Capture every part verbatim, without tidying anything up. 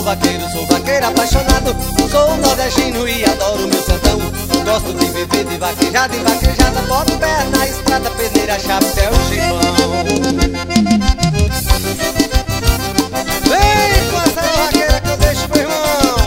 vaqueiro, sou vaqueiro apaixonado. Sou nordestino e adoro meu sertão. Gosto de viver de vaquejada em vaquejada. Boto o pé na estrada, peneira, chapéu, chibão. Vem com essa vaqueira que eu deixo pro irmão.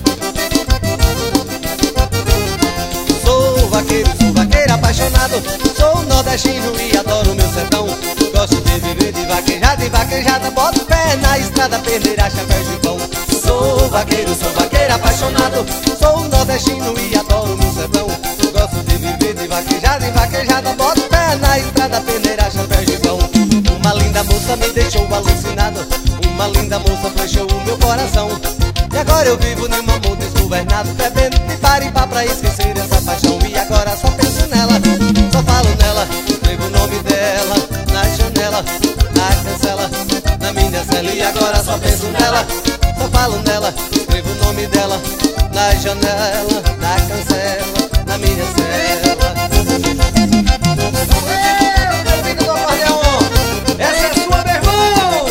Sou vaqueiro, sou vaqueiro apaixonado. Sou nordestino e adoro meu sertão. Gosto de viver de vaquejada em vaquejada. Boto o pé na estrada, peneira, chapéu, chibão. Sou vaqueiro, sou vaqueiro apaixonado. Sou nordestino e adoro meu sertão. Gosto de viver de vaquejada em vaquejada. Boto o pé na estrada, peneira, chapéu, chibão. Uma linda moça me deixou alucinado. Uma linda moça flechou o meu coração. E agora eu vivo num amor desgovernado, bebendo de paribá pra esquecer essa paixão. E agora só penso nela, só falo nela. Escrevo o nome dela na janela, na cancela, na minha cela. E agora só penso nela, só falo nela. Escrevo o nome dela na janela, na cancela, na minha cela. Ei, meu filho do acordeão, essa é sua, meu irmão.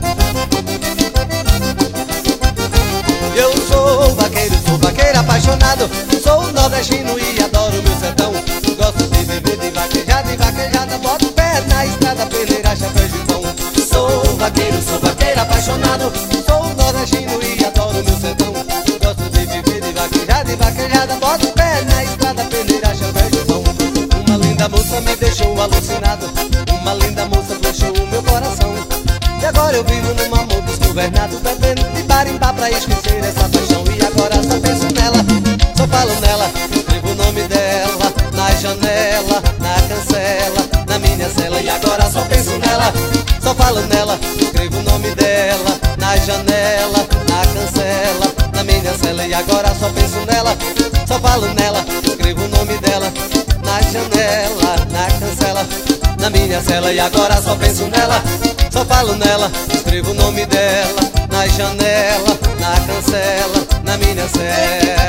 Eu sou vaqueiro, sou vaqueiro apaixonado. Sou nordestino e adoro meu sertão. Gosto de viver de vaquejada em vaquejada. Boto o pé na estrada, peneira, chapéu, chibão. Sou vaqueiro, sou vaqueiro apaixonado. Sou nordestino e adoro meu sertão. Gosto de viver de vaquejada em vaquejada. Boto o pé na estrada, peneira, chapéu, chibão. Uma linda moça me deixou alucinado. Uma linda moça flechou o meu coração. E agora eu vivo num amor desgovernado, bebendo de barimbá pra esquecer essa paixão. E agora só penso nela, só falo nela. Escrevo o nome dela na janela, na cancela, na minha cela. E agora só penso nela, só falo nela. Escrevo o nome dela na janela, na cancela, na minha cela. E agora só penso nela, só falo nela. Escrevo o nome dela na janela, na cancela, na minha cela. E agora só penso nela, só falo nela. Escrevo o nome dela na janela, na cancela, na minha cela.